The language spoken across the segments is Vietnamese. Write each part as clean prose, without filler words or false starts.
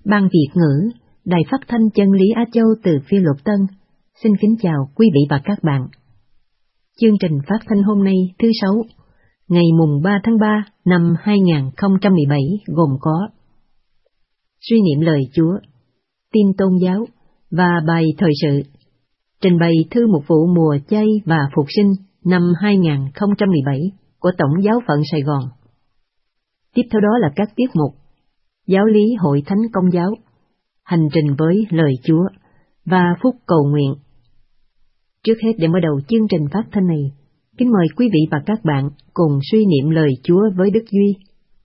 Ban Việt ngữ, Đài Phát thanh Chân lý Á Châu từ Phi Luật Tân, xin kính chào quý vị và các bạn. Chương trình phát thanh hôm nay thứ Sáu, ngày mùng 3 tháng 3 năm 2017 gồm có suy niệm lời Chúa, tin tôn giáo và bài thời sự, trình bày thư mục vụ mùa chay và phục sinh năm 2017 của Tổng giáo phận Sài Gòn. Tiếp theo đó là các tiết mục Giáo lý Hội Thánh Công giáo, Hành trình với lời Chúa và phúc cầu nguyện. Trước hết, để mở đầu chương trình phát thanh này, kính mời quý vị và các bạn cùng suy niệm lời Chúa với Đức Duy.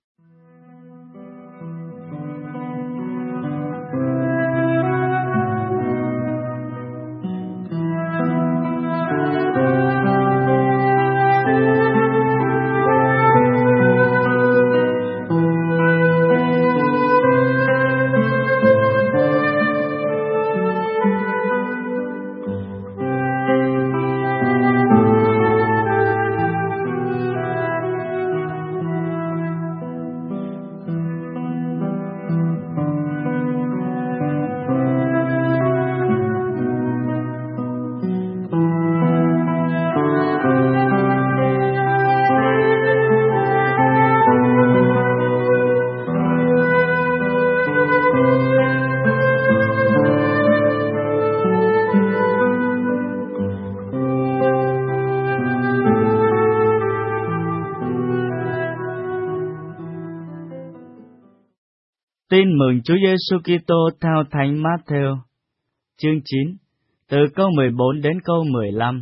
Tin mừng Chúa Giêsu Kitô theo Thánh Matthew, chương 9, từ câu 14 đến câu 15.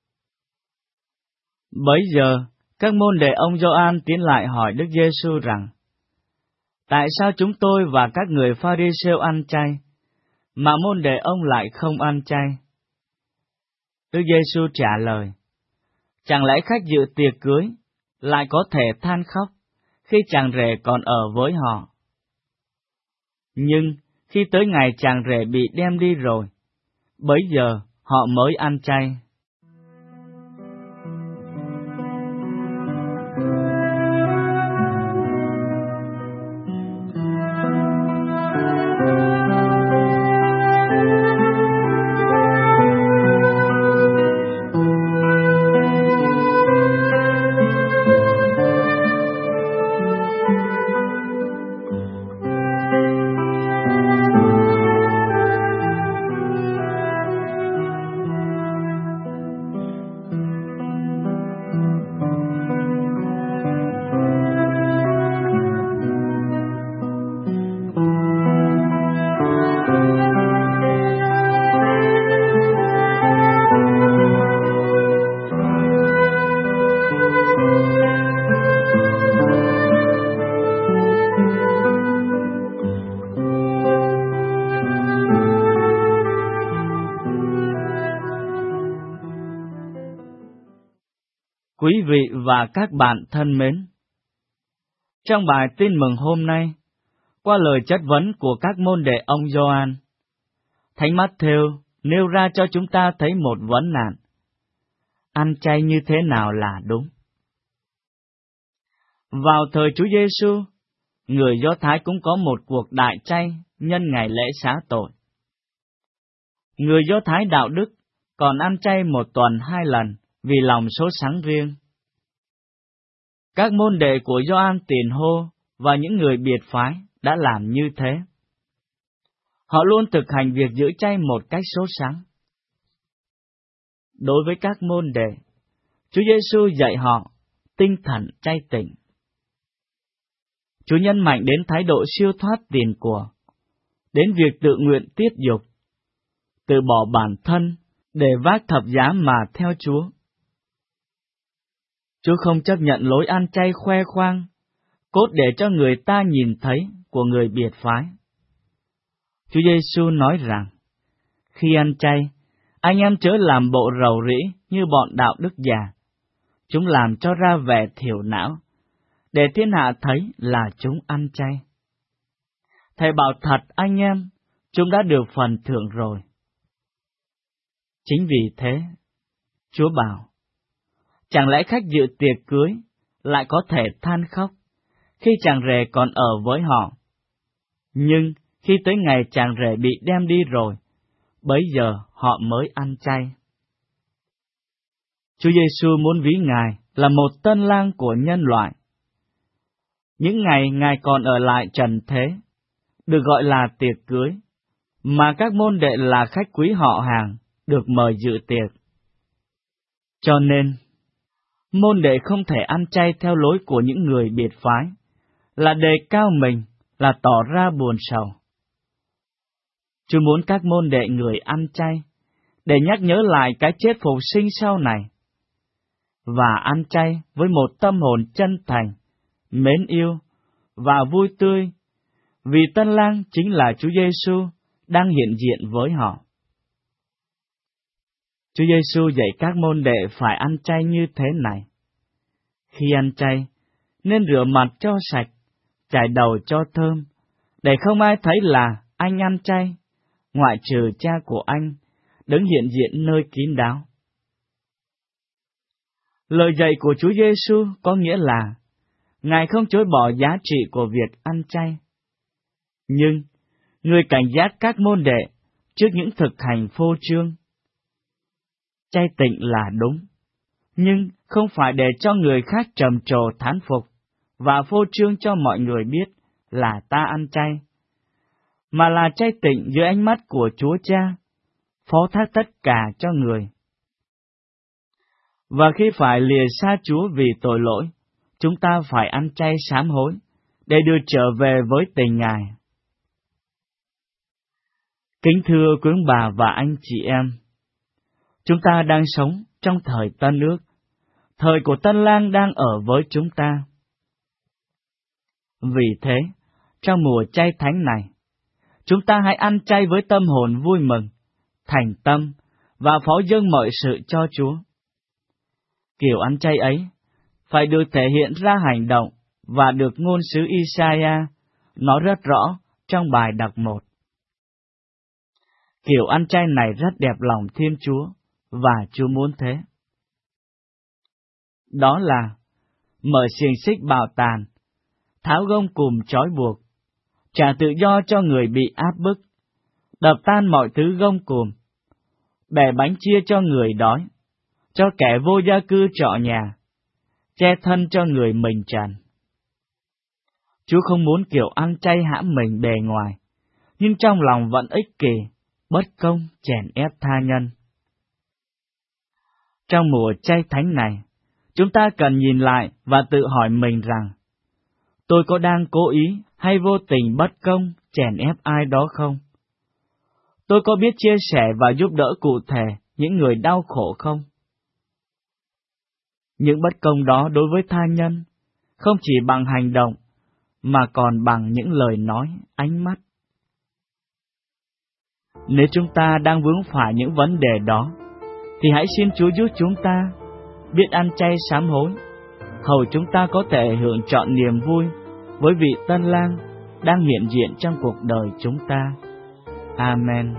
Bấy giờ, các môn đệ ông Gioan tiến lại hỏi Đức Giêsu rằng: Tại sao chúng tôi và các người Pha-ri-siêu ăn chay, mà môn đệ ông lại không ăn chay? Đức Giêsu trả lời: Chẳng lẽ khách dự tiệc cưới lại có thể than khóc khi chàng rể còn ở với họ? Nhưng khi tới ngày chàng rể bị đem đi rồi, bấy giờ họ mới ăn chay. Quý vị và các bạn thân mến, trong bài tin mừng hôm nay, qua lời chất vấn của các môn đệ ông Gioan, Thánh Matthew nêu ra cho chúng ta thấy một vấn nạn: ăn chay như thế nào là đúng? Vào thời Chúa Giêsu, người Do Thái cũng có một cuộc đại chay nhân ngày lễ xá tội. Người Do Thái đạo đức còn ăn chay 1 tuần 2 lần vì lòng sốt sắng riêng. Các môn đệ của Gioan Tiền Hô và những người biệt phái đã làm như thế. Họ luôn thực hành việc giữ chay một cách sốt sắng. Đối với các môn đệ, Chúa Giêsu dạy họ tinh thần chay tịnh. Chúa nhấn mạnh đến thái độ siêu thoát tiền của, đến việc tự nguyện tiết dục, từ bỏ bản thân để vác thập giá mà theo Chúa. Chúa không chấp nhận lối ăn chay khoe khoang, cốt để cho người ta nhìn thấy của người biệt phái. Chúa Giêsu nói rằng, khi ăn chay, anh em chớ làm bộ rầu rĩ như bọn đạo đức già. Chúng làm cho ra vẻ thiểu não, để thiên hạ thấy là chúng ăn chay. Thầy bảo thật anh em, chúng đã được phần thưởng rồi. Chính vì thế, Chúa bảo, chẳng lẽ khách dự tiệc cưới lại có thể than khóc khi chàng rể còn ở với họ? Nhưng khi tới ngày chàng rể bị đem đi rồi, bấy giờ họ mới ăn chay. Chúa Giêsu muốn ví Ngài là một tân lang của nhân loại. Những ngày Ngài còn ở lại trần thế, được gọi là tiệc cưới, mà các môn đệ là khách quý họ hàng, được mời dự tiệc. Cho nên, môn đệ không thể ăn chay theo lối của những người biệt phái, là đề cao mình, là tỏ ra buồn sầu. Chúa muốn các môn đệ người ăn chay, để nhắc nhớ lại cái chết phục sinh sau này, và ăn chay với một tâm hồn chân thành, mến yêu và vui tươi, vì tân lang chính là Chúa Giêsu đang hiện diện với họ. Chúa Giêsu dạy các môn đệ phải ăn chay như thế này. Khi ăn chay, nên rửa mặt cho sạch, chải đầu cho thơm, để không ai thấy là anh ăn chay, ngoại trừ Cha của anh, đứng hiện diện nơi kín đáo. Lời dạy của Chúa Giêsu có nghĩa là Ngài không chối bỏ giá trị của việc ăn chay. Nhưng, Người cảnh giác các môn đệ trước những thực hành phô trương. Chay tịnh là đúng, nhưng không phải để cho người khác trầm trồ thán phục và phô trương cho mọi người biết là ta ăn chay, mà là chay tịnh dưới ánh mắt của Chúa Cha, phó thác tất cả cho người. Và khi phải lìa xa Chúa vì tội lỗi, chúng ta phải ăn chay sám hối, để được trở về với tình Ngài. Kính thưa quý bà và anh chị em, chúng ta đang sống trong thời Tân Ước, thời của Tân Lang đang ở với chúng ta. Vì thế, trong mùa chay thánh này, chúng ta hãy ăn chay với tâm hồn vui mừng, thành tâm và phó dâng mọi sự cho Chúa. Kiểu ăn chay ấy phải được thể hiện ra hành động và được ngôn sứ Isaiah nói rất rõ trong bài đọc 1. Kiểu ăn chay này rất đẹp lòng Thiên Chúa, và Chúa muốn thế. Đó là mở xiềng xích bào tàn, tháo gông cùm trói buộc, trả tự do cho người bị áp bức, đập tan mọi thứ gông cùm, bẻ bánh chia cho người đói, cho kẻ vô gia cư trọ nhà, che thân cho người mình trần. Chúa không muốn kiểu ăn chay hãm mình bề ngoài, nhưng trong lòng vẫn ích kỷ, bất công, chèn ép tha nhân. Trong mùa chay thánh này, chúng ta cần nhìn lại và tự hỏi mình rằng, tôi có đang cố ý hay vô tình bất công, chèn ép ai đó không? Tôi có biết chia sẻ và giúp đỡ cụ thể những người đau khổ không? Những bất công đó đối với tha nhân, không chỉ bằng hành động, mà còn bằng những lời nói, ánh mắt. Nếu chúng ta đang vướng phải những vấn đề đó, thì hãy xin Chúa giúp chúng ta biết ăn chay sám hối, hầu chúng ta có thể hưởng trọn niềm vui với vị Tân Lang đang hiện diện trong cuộc đời chúng ta. Amen.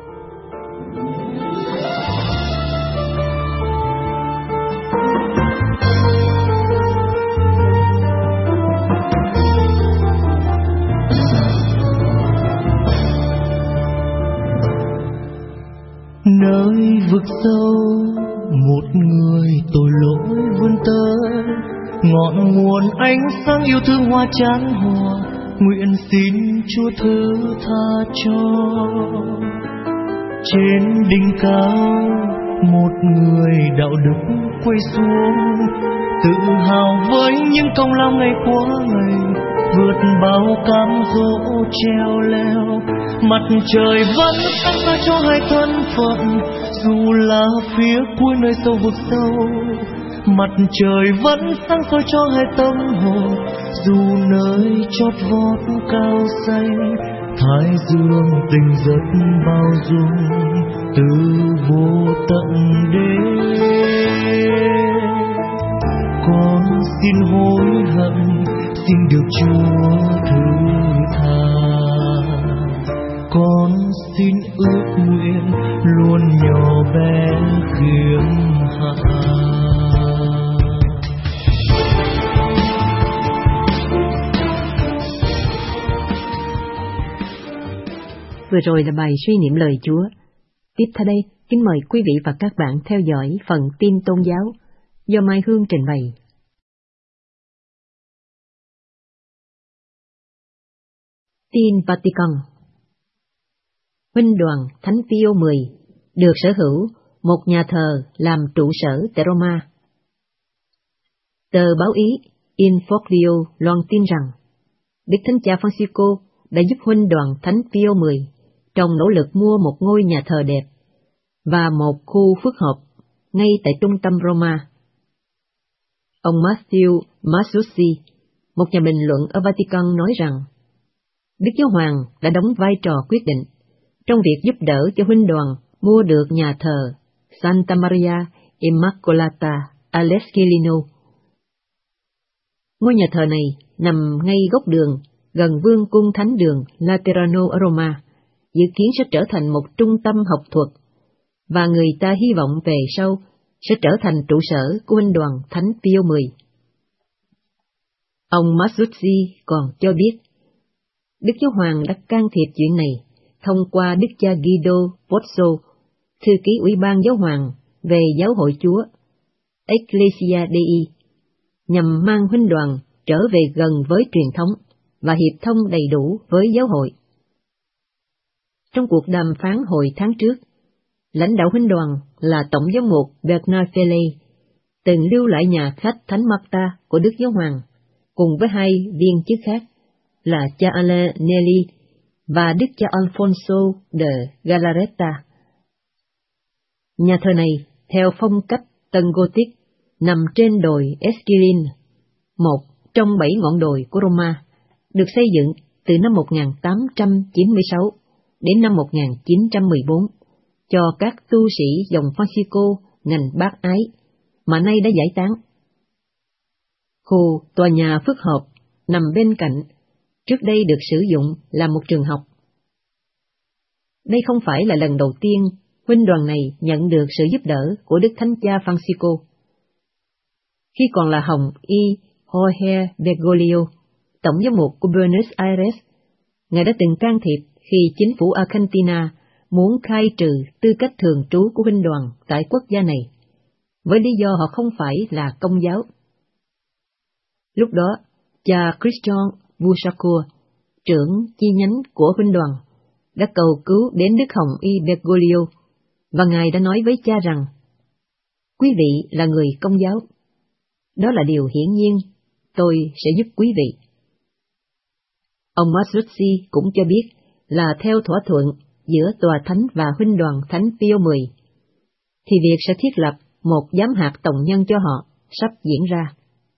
Nơi vực sâu một người tội lỗi vươn tới, ngọn nguồn ánh sáng yêu thương hoa chán hòa, nguyện xin Chúa thứ tha cho. Trên đỉnh cao một người đạo đức quay xuống, tự hào với những công lao ngày qua ngày, vượt bao cám dỗ treo leo. Mặt trời vẫn sáng soi cho hai thân phận, dù là phía cuối nơi sâu vực sâu. Mặt trời vẫn sáng soi cho hai tâm hồn, dù nơi chót vót cao xanh. Thái dương tình rất bao dung, từ vô tận đến. Con xin hối hận, xin được Chúa thứ tha. Con xin ước nguyện luôn nhỏ bé khiêm hạ. vừa rồi là bài suy niệm lời Chúa. Tiếp theo đây, kính mời quý vị và các bạn theo dõi phần tin tôn giáo do Mai Hương trình bày. Tin Vatican. Huynh đoàn Thánh Pio X được sở hữu một nhà thờ làm trụ sở tại Roma. Tờ báo Ý Informio loan tin rằng Đức Thánh Cha Francisco đã giúp huynh đoàn Thánh Pio X trong nỗ lực mua một ngôi nhà thờ đẹp và một khu phức hợp ngay tại trung tâm Roma. Ông Matthew Masucci, một nhà bình luận ở Vatican nói rằng Đức Giáo Hoàng đã đóng vai trò quyết định trong việc giúp đỡ cho huynh đoàn mua được nhà thờ Santa Maria Immacolata all'Esquilino. Ngôi nhà thờ này nằm ngay góc đường gần vương cung thánh đường Laterano ở Roma, dự kiến sẽ trở thành một trung tâm học thuật, và người ta hy vọng về sau sẽ trở thành trụ sở của huynh đoàn Thánh Pio X. Ông Masucci còn cho biết, Đức Giáo Hoàng đã can thiệp chuyện này thông qua Đức cha Guido Pozzo, thư ký Ủy ban Giáo hoàng về Giáo hội Chúa, Ecclesia Dei, nhằm mang huynh đoàn trở về gần với truyền thống và hiệp thông đầy đủ với giáo hội. Trong cuộc đàm phán hồi tháng trước, lãnh đạo huynh đoàn là Tổng giám mục Bernard Felley từng lưu lại nhà khách Thánh Marta của Đức Giáo Hoàng cùng với hai viên chức khác là cha Alain Nelly và Đức cha Alfonso de Galarreta. Nhà thờ này, theo phong cách Tân Gothic, nằm trên đồi Esquilin, một trong 7 ngọn đồi của Roma, được xây dựng từ năm 1896 đến năm 1914 cho các tu sĩ dòng Francisco ngành Bác Ái, mà nay đã giải tán. Khu tòa nhà phức hợp nằm bên cạnh, trước đây được sử dụng là một trường học. Đây không phải là lần đầu tiên huynh đoàn này nhận được sự giúp đỡ của Đức Thánh Cha Francisco. Khi còn là Hồng Y Jorge Bergoglio, Tổng giám mục của Buenos Aires, Ngài đã từng can thiệp khi chính phủ Argentina muốn khai trừ tư cách thường trú của huynh đoàn tại quốc gia này, với lý do họ không phải là Công giáo. Lúc đó, cha Christian Busacour, trưởng chi nhánh của huynh đoàn, đã cầu cứu đến Đức Hồng Y Bergoglio, và Ngài đã nói với cha rằng, quý vị là người Công giáo. Đó là điều hiển nhiên, tôi sẽ giúp quý vị. Ông Masucci cũng cho biết là theo thỏa thuận giữa Tòa Thánh và huynh đoàn Thánh Pio X, thì việc sẽ thiết lập một giám hạt tổng nhân cho họ sắp diễn ra.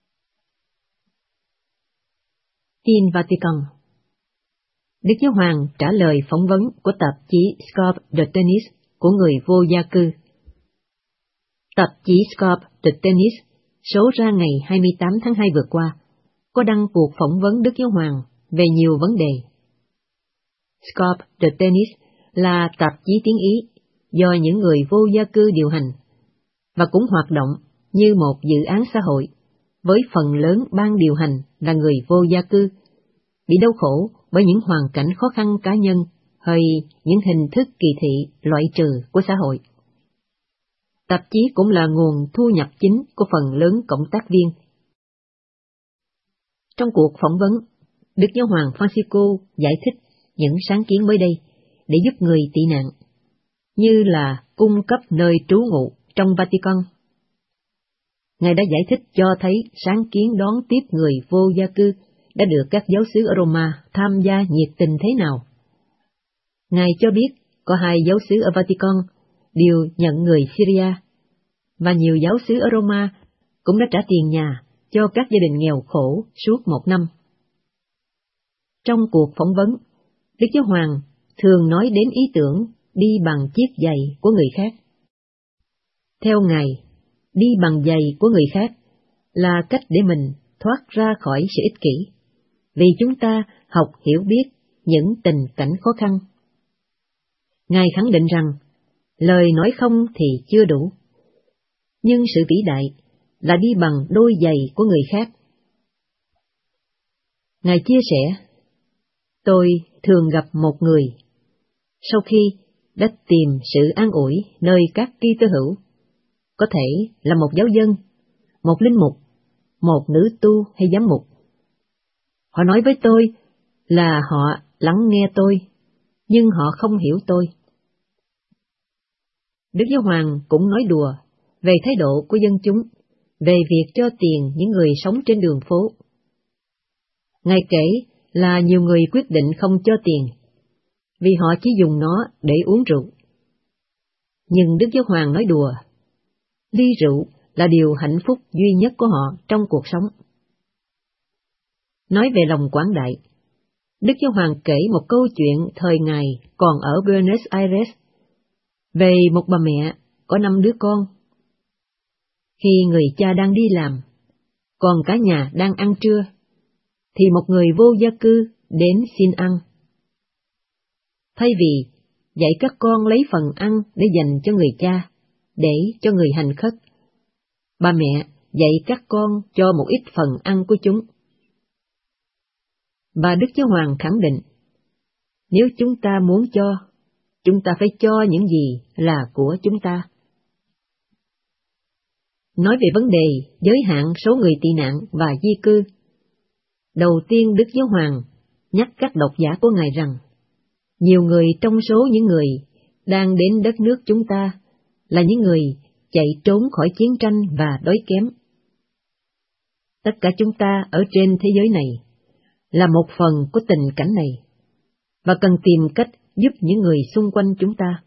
Tin Vatican. Đức Giáo Hoàng trả lời phỏng vấn của tạp chí Scope de Tennis của người vô gia cư. Tạp chí Scope de Tennis số ra ngày 28 tháng 2 vừa qua có đăng cuộc phỏng vấn Đức Giáo Hoàng về nhiều vấn đề. Scope de Tennis là tạp chí tiếng Ý do những người vô gia cư điều hành, và cũng hoạt động như một dự án xã hội, với phần lớn ban điều hành là người vô gia cư, bị đau khổ bởi những hoàn cảnh khó khăn cá nhân hay những hình thức kỳ thị loại trừ của xã hội. Tạp chí cũng là nguồn thu nhập chính của phần lớn cộng tác viên. Trong cuộc phỏng vấn, Đức Giáo hoàng Francisco giải thích những sáng kiến mới đây để giúp người tị nạn, như là cung cấp nơi trú ngụ trong Vatican. Ngài đã giải thích cho thấy sáng kiến đón tiếp người vô gia cư đã được các giáo xứ ở Roma tham gia nhiệt tình thế nào. Ngài cho biết có 2 giáo xứ ở Vatican đều nhận người Syria, và nhiều giáo xứ ở Roma cũng đã trả tiền nhà cho các gia đình nghèo khổ suốt 1 năm. Trong cuộc phỏng vấn, Đức Giáo Hoàng thường nói đến ý tưởng đi bằng chiếc giày của người khác. Theo Ngài, đi bằng giày của người khác là cách để mình thoát ra khỏi sự ích kỷ, vì chúng ta học hiểu biết những tình cảnh khó khăn. Ngài khẳng định rằng, lời nói không thì chưa đủ, nhưng sự vĩ đại là đi bằng đôi giày của người khác. Ngài chia sẻ, tôi thường gặp một người, Sau khi đã tìm sự an ủi nơi các Kitô hữu, có thể là một giáo dân, một linh mục, một nữ tu hay giám mục, họ nói với tôi là họ lắng nghe tôi, nhưng họ không hiểu tôi. Đức Giáo Hoàng cũng nói đùa về thái độ của dân chúng, về việc cho tiền những người sống trên đường phố. Ngài kể là nhiều người quyết định không cho tiền, vì họ chỉ dùng nó để uống rượu. Nhưng Đức Giáo Hoàng nói đùa, ly rượu là điều hạnh phúc duy nhất của họ trong cuộc sống. Nói về lòng quảng đại, Đức Giáo Hoàng kể một câu chuyện thời Ngài còn ở Buenos Aires, về một bà mẹ có 5 đứa con. Khi người cha đang đi làm, còn cả nhà đang ăn trưa, thì một người vô gia cư đến xin ăn. Thay vì dạy các con lấy phần ăn để dành cho người cha, để cho người hành khất, bà mẹ dạy các con cho một ít phần ăn của chúng. Và Đức Giáo Hoàng khẳng định, nếu chúng ta muốn cho, chúng ta phải cho những gì là của chúng ta. Nói về vấn đề giới hạn số người tị nạn và di cư, đầu tiên Đức Giáo Hoàng nhắc các độc giả của Ngài rằng, nhiều người trong số những người đang đến đất nước chúng ta là những người chạy trốn khỏi chiến tranh và đói kém. Tất cả chúng ta ở trên thế giới này là một phần của tình cảnh này, và cần tìm cách giúp những người xung quanh chúng ta.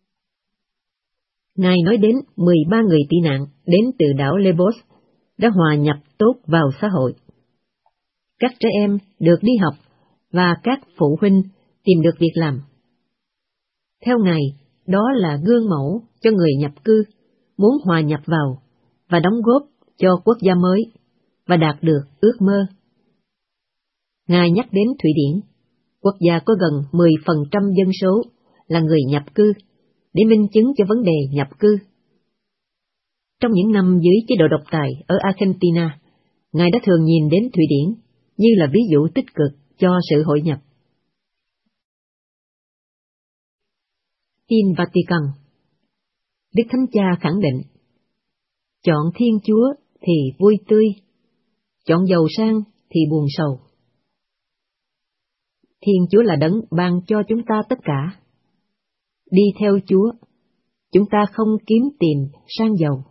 Ngài nói đến 13 người tị nạn đến từ đảo Lesbos đã hòa nhập tốt vào xã hội. Các trẻ em được đi học và các phụ huynh tìm được việc làm. Theo Ngài, đó là gương mẫu cho người nhập cư muốn hòa nhập vào và đóng góp cho quốc gia mới và đạt được ước mơ. Ngài nhắc đến Thụy Điển, quốc gia có gần 10% dân số là người nhập cư, để minh chứng cho vấn đề nhập cư. Trong những năm dưới chế độ độc tài ở Argentina, Ngài đã thường nhìn đến Thụy Điển như là ví dụ tích cực cho sự hội nhập. Tin Vatican. Đức Thánh Cha khẳng định, chọn Thiên Chúa thì vui tươi, chọn giàu sang thì buồn sầu. Thiên Chúa là đấng ban cho chúng ta tất cả. Đi theo Chúa, chúng ta không kiếm tìm sang giàu.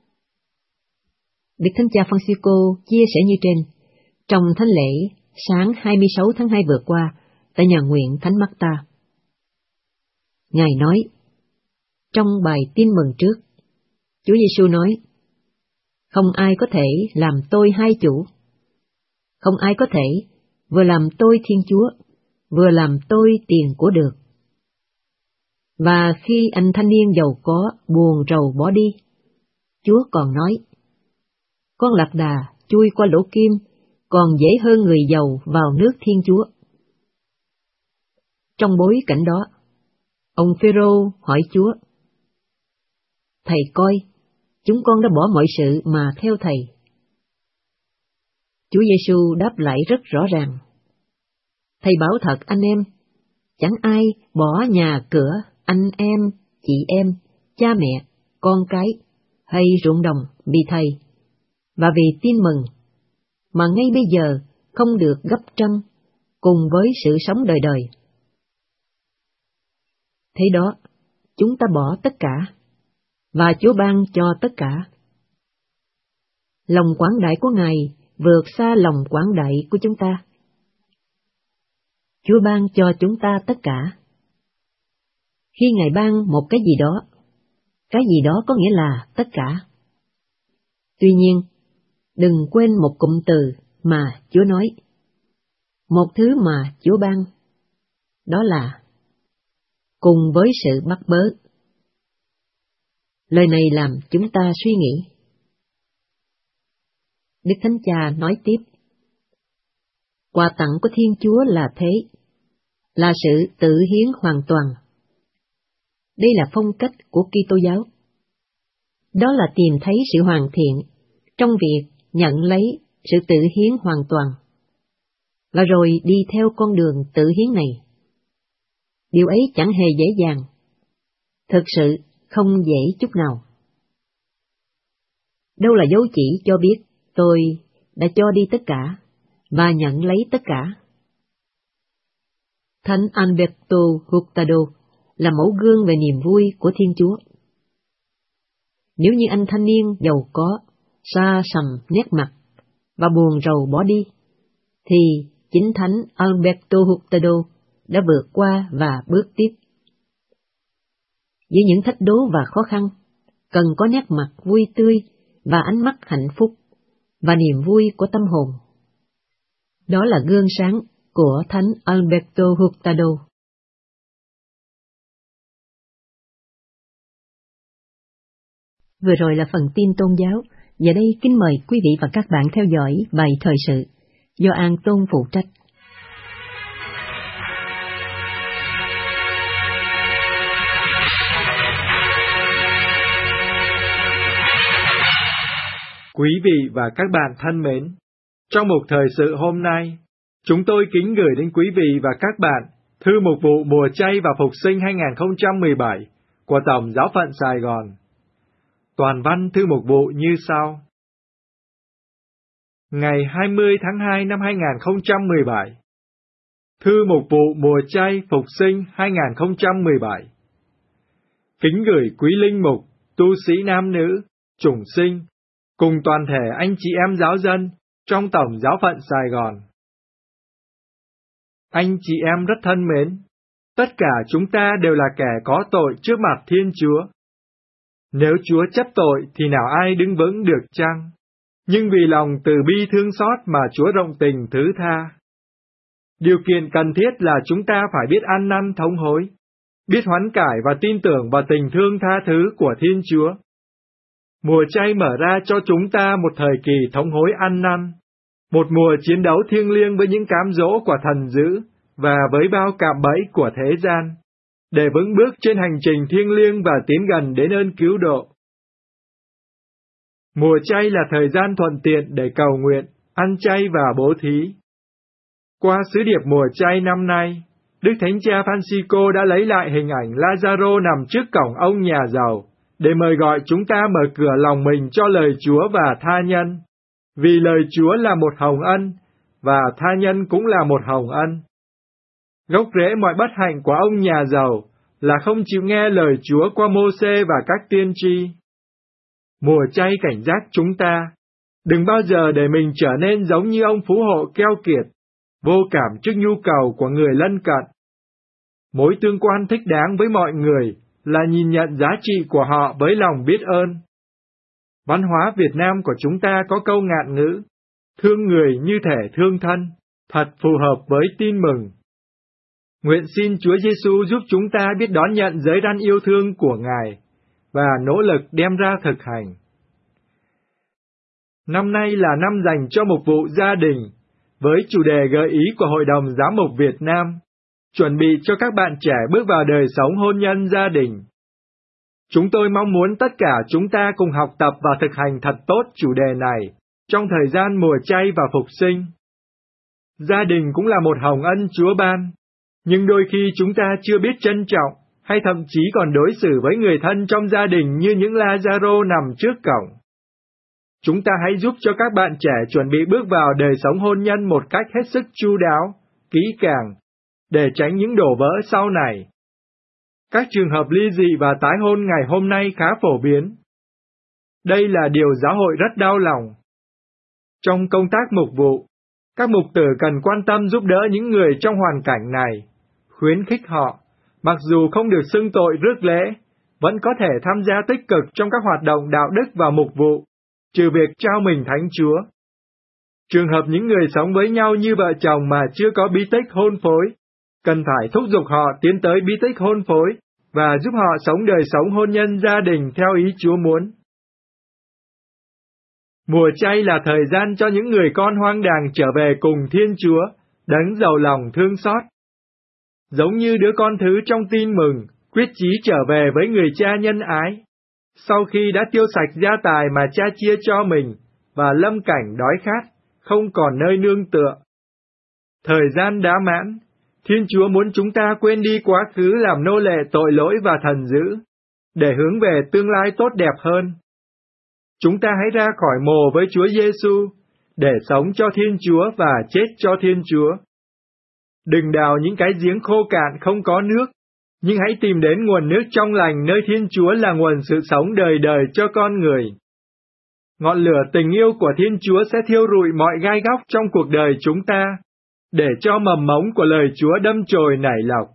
Đức Thánh Cha Francisco chia sẻ như trên, trong thánh lễ sáng 26 tháng 2 vừa qua tại nhà nguyện Thánh Marta. Ngài nói, trong bài tin mừng trước, Chúa Giêsu nói, không ai có thể làm tôi hai chủ, không ai có thể vừa làm tôi Thiên Chúa, vừa làm tôi tiền của được. Và khi anh thanh niên giàu có buồn rầu bỏ đi, Chúa còn nói, con lạc đà chui qua lỗ kim còn dễ hơn người giàu vào nước Thiên Chúa. Trong bối cảnh đó, ông Phêrô hỏi Chúa, Thầy coi, chúng con đã bỏ mọi sự mà theo Thầy. Chúa Giêsu đáp lại rất rõ ràng, Thầy bảo thật anh em, chẳng ai bỏ nhà cửa, anh em, chị em, cha mẹ, con cái, hay ruộng đồng vì Thầy, và vì tin mừng, mà ngay bây giờ không được gấp trăm, cùng với sự sống đời đời. Thế đó, chúng ta bỏ tất cả, và Chúa ban cho tất cả. Lòng quảng đại của Ngài vượt xa lòng quảng đại của chúng ta. Chúa ban cho chúng ta tất cả. Khi Ngài ban một cái gì đó có nghĩa là tất cả. Tuy nhiên, đừng quên một cụm từ mà Chúa nói. Một thứ mà Chúa ban, đó là cùng với sự bắt bớ. Lời này làm chúng ta suy nghĩ. Đức Thánh Cha nói tiếp, quà tặng của Thiên Chúa là thế, là sự tự hiến hoàn toàn. Đây là phong cách của Kitô giáo. Đó là tìm thấy sự hoàn thiện trong việc nhận lấy sự tự hiến hoàn toàn, và rồi đi theo con đường tự hiến này. điều ấy chẳng hề dễ dàng. Thực sự không dễ chút nào. Đâu là dấu chỉ cho biết tôi đã cho đi tất cả và nhận lấy tất cả. Thánh Alberto Hurtado là mẫu gương về niềm vui của Thiên Chúa. Nếu như anh thanh niên giàu có, xa sầm nét mặt và buồn rầu bỏ đi, thì chính Thánh Alberto Hurtado đã vượt qua và bước tiếp. Với những thách đố và khó khăn, cần có nét mặt vui tươi và ánh mắt hạnh phúc và niềm vui của tâm hồn. Đó là gương sáng của Thánh Alberto Hurtado. Vừa rồi là phần tin tôn giáo. Giờ đây kính mời quý vị và các bạn theo dõi bài thời sự do An Tôn phụ trách. Quý vị và các bạn thân mến, trong mục thời sự hôm nay, chúng tôi kính gửi đến quý vị và các bạn thư mục vụ mùa chay và phục sinh 2017 của Tổng Giáo phận Sài Gòn. Toàn văn thư mục vụ như sau. Ngày 20 tháng 2 năm 2017, thư mục vụ mùa chay phục sinh 2017. Kính gửi quý linh mục, tu sĩ nam nữ, chủng sinh, cùng toàn thể anh chị em giáo dân trong Tổng Giáo phận Sài Gòn. Anh chị em rất thân mến, tất cả chúng ta đều là kẻ có tội trước mặt Thiên Chúa. Nếu Chúa chấp tội thì nào ai đứng vững được chăng? Nhưng vì lòng từ bi thương xót mà Chúa rộng tình thứ tha. Điều kiện cần thiết là chúng ta phải biết ăn năn thống hối, biết hoán cải và tin tưởng vào tình thương tha thứ của Thiên Chúa. Mùa chay mở ra cho chúng ta một thời kỳ thống hối ăn năn, một mùa chiến đấu thiêng liêng với những cám dỗ của thần dữ và với bao cạm bẫy của thế gian, để vững bước trên hành trình thiêng liêng và tiến gần đến ơn cứu độ. Mùa chay là thời gian thuận tiện để cầu nguyện, ăn chay và bố thí. Qua sứ điệp mùa chay năm nay, Đức Thánh Cha Francisco đã lấy lại hình ảnh Lazaro nằm trước cổng ông nhà giàu, để mời gọi chúng ta mở cửa lòng mình cho lời Chúa và tha nhân, vì lời Chúa là một hồng ân, và tha nhân cũng là một hồng ân. Gốc rễ mọi bất hạnh của ông nhà giàu là không chịu nghe lời Chúa qua Mô-sê và các tiên tri. Mùa chay cảnh giác chúng ta, đừng bao giờ để mình trở nên giống như ông phú hộ keo kiệt, vô cảm trước nhu cầu của người lân cận. Mối tương quan thích đáng với mọi người là nhìn nhận giá trị của họ với lòng biết ơn. Văn hóa Việt Nam của chúng ta có câu ngạn ngữ, thương người như thể thương thân, thật phù hợp với tin mừng. Nguyện xin Chúa Giêsu giúp chúng ta biết đón nhận giới răn yêu thương của Ngài và nỗ lực đem ra thực hành. Năm nay là năm dành cho mục vụ gia đình, với chủ đề gợi ý của Hội đồng Giám mục Việt Nam, chuẩn bị cho các bạn trẻ bước vào đời sống hôn nhân gia đình. Chúng tôi mong muốn tất cả chúng ta cùng học tập và thực hành thật tốt chủ đề này trong thời gian mùa chay và phục sinh. Gia đình cũng là một hồng ân Chúa ban, nhưng đôi khi chúng ta chưa biết trân trọng, hay thậm chí còn đối xử với người thân trong gia đình như những Lazaro nằm trước cổng. Chúng ta hãy giúp cho các bạn trẻ chuẩn bị bước vào đời sống hôn nhân một cách hết sức chu đáo, kỹ càng, để tránh những đổ vỡ sau này. Các trường hợp ly dị và tái hôn ngày hôm nay khá phổ biến. Đây là điều giáo hội rất đau lòng. Trong công tác mục vụ, các mục tử cần quan tâm giúp đỡ những người trong hoàn cảnh này, khuyến khích họ, mặc dù không được xưng tội rước lễ, vẫn có thể tham gia tích cực trong các hoạt động đạo đức và mục vụ, trừ việc trao mình Thánh Chúa. Trường hợp những người sống với nhau như vợ chồng mà chưa có bí tích hôn phối, cần phải thúc giục họ tiến tới bí tích hôn phối và giúp họ sống đời sống hôn nhân gia đình theo ý Chúa muốn. Mùa chay là thời gian cho những người con hoang đàng trở về cùng Thiên Chúa, đấng giàu lòng thương xót. Giống như đứa con thứ trong tin mừng, quyết chí trở về với người cha nhân ái, sau khi đã tiêu sạch gia tài mà cha chia cho mình, và lâm cảnh đói khát, không còn nơi nương tựa. Thời gian đã mãn, Thiên Chúa muốn chúng ta quên đi quá khứ làm nô lệ tội lỗi và thần dữ, để hướng về tương lai tốt đẹp hơn. Chúng ta hãy ra khỏi mồ với Chúa Giêsu, để sống cho Thiên Chúa và chết cho Thiên Chúa. Đừng đào những cái giếng khô cạn không có nước, nhưng hãy tìm đến nguồn nước trong lành nơi Thiên Chúa là nguồn sự sống đời đời cho con người. Ngọn lửa tình yêu của Thiên Chúa sẽ thiêu rụi mọi gai góc trong cuộc đời chúng ta, để cho mầm mống của lời Chúa đâm chồi nảy lộc.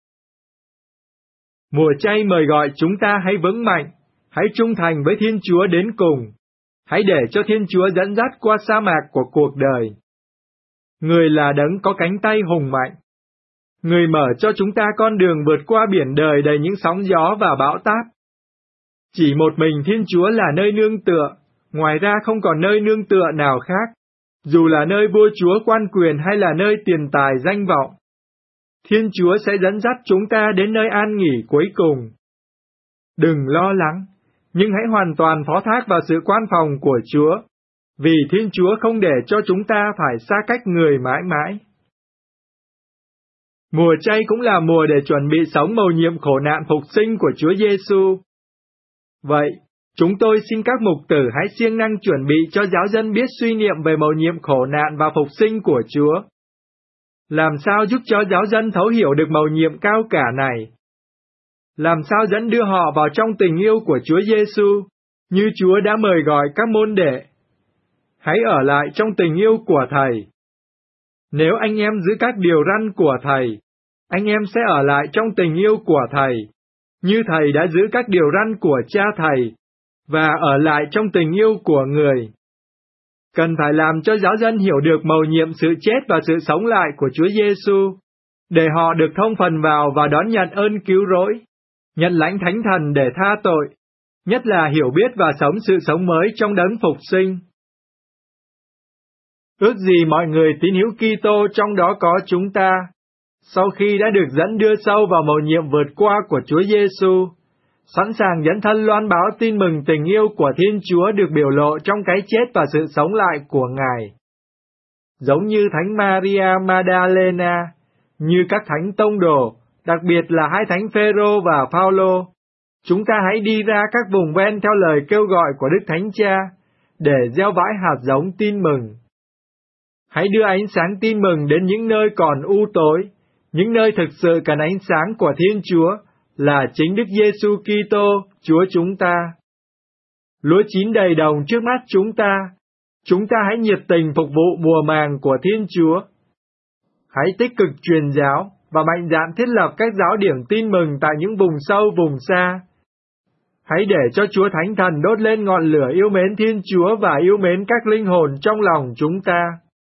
Mùa chay mời gọi chúng ta hãy vững mạnh, hãy trung thành với Thiên Chúa đến cùng. Hãy để cho Thiên Chúa dẫn dắt qua sa mạc của cuộc đời. Người là đấng có cánh tay hùng mạnh. Người mở cho chúng ta con đường vượt qua biển đời đầy những sóng gió và bão táp. Chỉ một mình Thiên Chúa là nơi nương tựa, ngoài ra không còn nơi nương tựa nào khác, dù là nơi vua chúa quan quyền hay là nơi tiền tài danh vọng. Thiên Chúa sẽ dẫn dắt chúng ta đến nơi an nghỉ cuối cùng. Đừng lo lắng, nhưng hãy hoàn toàn phó thác vào sự quan phòng của Chúa, vì Thiên Chúa không để cho chúng ta phải xa cách người mãi mãi. Mùa chay cũng là mùa để chuẩn bị sống mầu nhiệm khổ nạn phục sinh của Chúa Giêsu. Vậy, chúng tôi xin các mục tử hãy siêng năng chuẩn bị cho giáo dân biết suy niệm về mầu nhiệm khổ nạn và phục sinh của Chúa. Làm sao giúp cho giáo dân thấu hiểu được mầu nhiệm cao cả này? Làm sao dẫn đưa họ vào trong tình yêu của Chúa Giêsu, như Chúa đã mời gọi các môn đệ? Hãy ở lại trong tình yêu của Thầy. Nếu anh em giữ các điều răn của Thầy, anh em sẽ ở lại trong tình yêu của Thầy, như Thầy đã giữ các điều răn của Cha Thầy, và ở lại trong tình yêu của người. Cần phải làm cho giáo dân hiểu được mầu nhiệm sự chết và sự sống lại của Chúa Giêsu, để họ được thông phần vào và đón nhận ơn cứu rỗi, nhận lãnh Thánh Thần để tha tội, nhất là hiểu biết và sống sự sống mới trong đấng phục sinh. Ước gì mọi người tín hữu Kitô trong đó có chúng ta, sau khi đã được dẫn đưa sâu vào mầu nhiệm vượt qua của Chúa Giêsu, sẵn sàng dấn thân loan báo tin mừng tình yêu của Thiên Chúa được biểu lộ trong cái chết và sự sống lại của Ngài. Giống như Thánh Maria Magdalena, như các thánh tông đồ, đặc biệt là hai thánh Phêrô và Phaolô, chúng ta hãy đi ra các vùng ven theo lời kêu gọi của Đức Thánh Cha, để gieo vãi hạt giống tin mừng. Hãy đưa ánh sáng tin mừng đến những nơi còn u tối, những nơi thực sự cần ánh sáng của Thiên Chúa, là chính Đức Giêsu Kitô, Chúa chúng ta. Lúa chín đầy đồng trước mắt chúng ta hãy nhiệt tình phục vụ mùa màng của Thiên Chúa. Hãy tích cực truyền giáo và mạnh dạn thiết lập các giáo điểm tin mừng tại những vùng sâu vùng xa. Hãy để cho Chúa Thánh Thần đốt lên ngọn lửa yêu mến Thiên Chúa và yêu mến các linh hồn trong lòng chúng ta.